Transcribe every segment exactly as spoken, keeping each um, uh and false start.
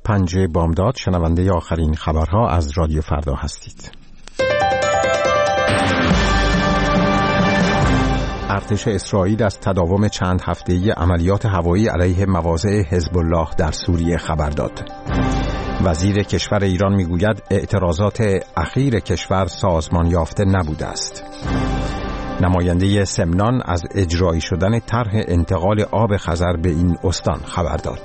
پنجه بامداد، شنونده آخرین خبرها از رادیو فردا هستید. ارتش اسرائیل از تداوم چند هفته‌ای عملیات هوایی علیه مواضع حزب الله در سوریه خبر داد. وزیر کشور ایران میگوید اعتراضات اخیر کشور سازمان یافته نبوده است. نماینده سمنان از اجرایی شدن طرح انتقال آب خزر به این استان خبر داد.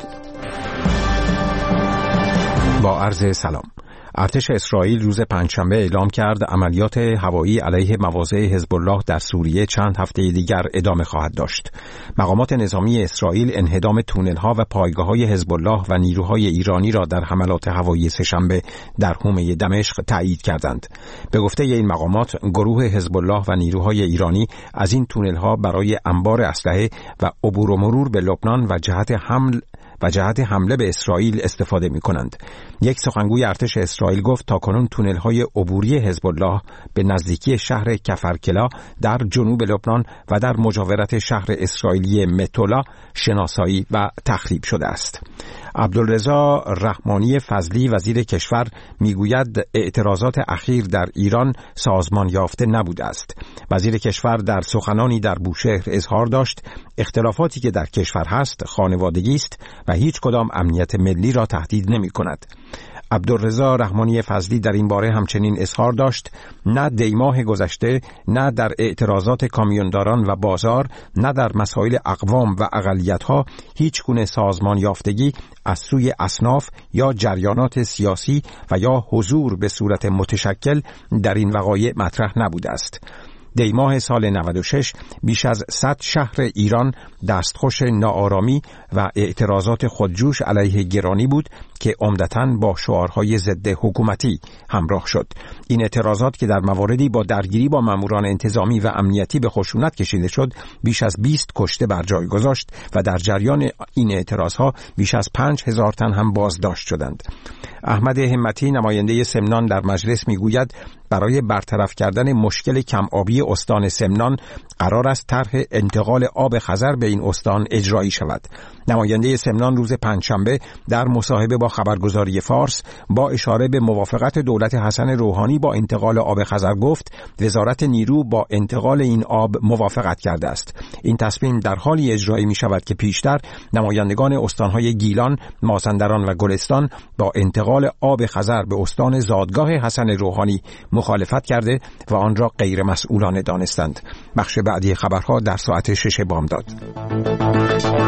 با عرض سلام. ارتش اسرائیل روز پنجشنبه اعلام کرد عملیات هوایی علیه مواضع حزب الله در سوریه چند هفته دیگر ادامه خواهد داشت. مقامات نظامی اسرائیل انهدام تونل‌ها و پایگاه‌های حزب الله و نیروهای ایرانی را در حملات هوایی سه‌شنبه در حومه دمشق تایید کردند. به گفته این مقامات، گروه حزب الله و نیروهای ایرانی از این تونل‌ها برای انبار اسلحه و عبور و مرور به لبنان و جهت حمل و جهت حمله به اسرائیل استفاده می کنند. یک سخنگوی ارتش اسرائیل گفت تاکنون تونل‌های عبوری حزب الله به نزدیکی شهر کفرکلا در جنوب لبنان و در مجاورت شهر اسرائیلی متولا شناسایی و تخریب شده است. عبدالرضا رحمانی فضلی وزیر کشور میگوید اعتراضات اخیر در ایران سازمان یافته نبوده است. وزیر کشور در سخنانی در بوشهر اظهار داشت اختلافاتی که در کشور هست خانوادگی است و هیچ کدام امنیت ملی را تهدید نمی کند. عبدالرضا رحمانی فضلی در این باره همچنین اظهار داشت نه دیماه گذشته، نه در اعتراضات کامیونداران و بازار، نه در مسائل اقوام و اقلیت‌ها هیچ گونه سازمان یافتگی از سوی اصناف یا جریانات سیاسی و یا حضور به صورت متشکل در این وقایع مطرح نبوده است. دیماه سال نود و شش بیش از صد شهر ایران دستخوش ناآرامی و اعتراضات خودجوش علیه گرانی بود که عمدتاً با شعارهای ضد حکومتی همراه شد. این اعتراضات که در مواردی با درگیری با ماموران انتظامی و امنیتی به خشونت کشیده شد، بیش از بیست کشته بر جای گذاشت و در جریان این اعتراضها بیش از پنج هزار تن هم بازداشت شدند. احمد همتی نماینده سمنان در مجلس میگوید برای برطرف کردن مشکل کم آبی استان سمنان قرار است طرح انتقال آب خزر به این استان اجرایی شود. نماینده سمنان روز پنجشنبه در مصاحبه با خبرگزاری فارس با اشاره به موافقت دولت حسن روحانی با انتقال آب خزر گفت وزارت نیرو با انتقال این آب موافقت کرده است. این تصمیم در حالی اجرایی می شود که پیشتر نمایندگان استانهای گیلان، مازندران و گلستان با انتقال آب خزر به استان زادگاه حسن روحانی مخالفت کرده و آن را غیر مسئولانه دانستند. بخش بعدی خبرها در ساعت شش بامداد.